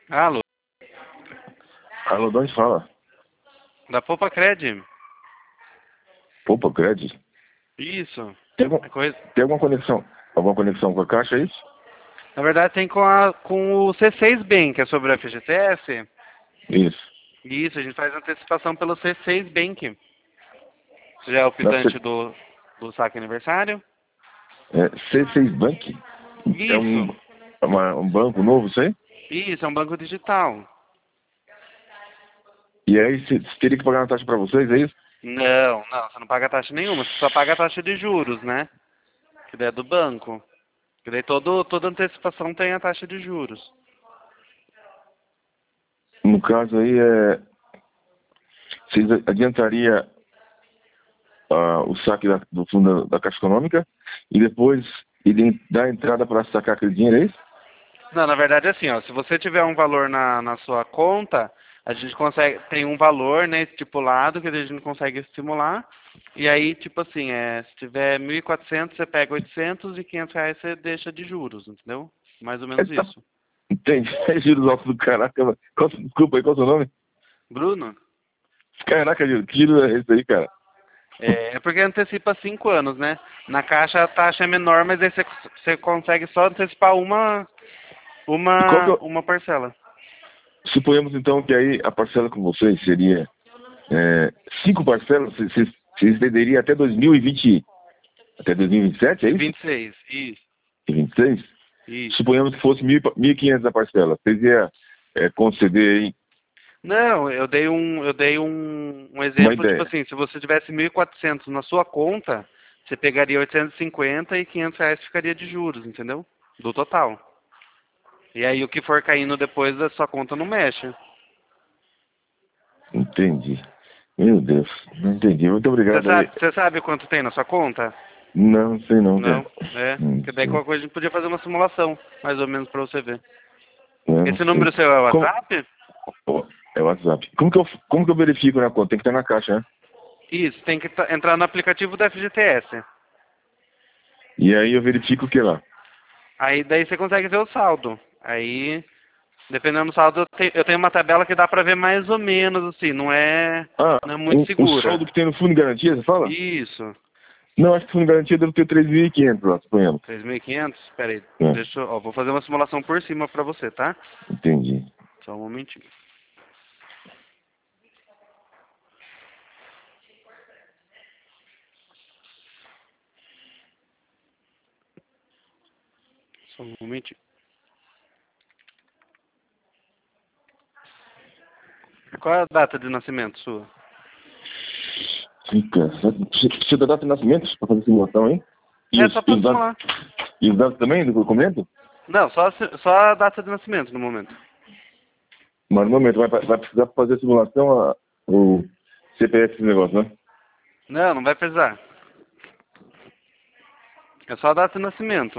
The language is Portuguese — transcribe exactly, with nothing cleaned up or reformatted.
Alô, Alô, de onde fala? da Poupa Cred. Opa, Cred. Isso. Tem, algum, É coisa... tem alguma conexão? Alguma conexão com a Caixa, é isso? Na verdade tem com, a, com o C seis Bank, que é sobre o F G T S. Isso. Isso, a gente faz antecipação pelo C seis Bank. Você já é o Da optante C- do, do saque aniversário? é, C seis Bank? É um, Isso. é uma- um banco novo, isso aí? Isso, é um banco digital. E aí você teria que pagar uma taxa para vocês, é isso? Não, não, você não paga taxa nenhuma, você só paga a taxa de juros, né? Que daí é do banco. Que daí todo, toda antecipação tem a taxa de juros. No caso aí, é, vocês adiantaria ah, o saque da- do fundo da, da Caixa Econômica e depois iriam dar entrada para sacar aquele dinheiro, é isso? Não, na verdade é assim, ó, se você tiver um valor na, na sua conta, a gente consegue, tem um valor, né, estipulado que a gente consegue estimular, e aí, tipo assim, é, se tiver mil e quatrocentos, você pega oitocentos e quinhentos reais você deixa de juros, entendeu? Mais ou É, menos tá, isso. entende? É juros altos do caraca. Mano. Qual, desculpa aí, qual é o seu nome? Bruno? Caraca, Júlio, que giro é esse aí, cara? É, é porque antecipa cinco anos, né? Na caixa a taxa é menor, mas aí você, você consegue só antecipar uma, E qual que é uma, o... uma parcela. Suponhamos então que aí a parcela com vocês seria é, cinco parcelas, vocês, vocês vocês estenderiam até dois mil e vinte, até dois mil e vinte e sete, é isso? vinte e seis, isso, E vinte e seis? isso. Suponhamos que fosse mil e quinhentos a parcela. Vocês iam é, conceder aí Não, eu dei um, eu dei um, um uma exemplo, tipo ideia. assim, se você tivesse mil e quatrocentos na sua conta, você pegaria oitocentos e cinquenta e quinhentos reais ficaria de juros, entendeu? Do total. E aí o que for caindo depois da sua conta não mexe. Entendi. Meu Deus, não entendi. Muito Você obrigado aí. sabe, você sabe quanto tem na sua conta? Não sei não, cara. Não, é. Não Porque daí sei. qualquer coisa a gente podia fazer uma simulação, mais ou menos pra você ver. Eu não Esse sei. número seu é o Como... WhatsApp? Ó, é o WhatsApp. Como que, eu, como que eu verifico na conta? Tem que estar na caixa, né? Isso, tem que ta- entrar no aplicativo da F G T S. E aí eu verifico o que lá? Aí daí você consegue ver o saldo. Aí, dependendo do saldo, eu te- eu tenho uma tabela que dá pra ver mais ou menos, assim, não é, Ah, não é muito o, o segura. saldo que tem no fundo de garantia, você fala? Isso. Não, acho que o fundo de garantia deve ter três mil e quinhentos lá, suponhamos. três mil e quinhentos? Espera aí, É, deixa eu, ó, vou fazer uma simulação por cima pra você, tá? entendi. Só um momentinho. Só um momentinho. Qual é a data de nascimento sua? Fica. Precisa da data de nascimento para fazer simulação, hein? E É os, só e pra os dados, simular. e os dados também do documento? Não, só, a si- só a data de nascimento no momento. Mas no momento vai, vai precisar fazer a simulação a, o C P F desse negócio, né? Não, não vai precisar. É só a data de nascimento.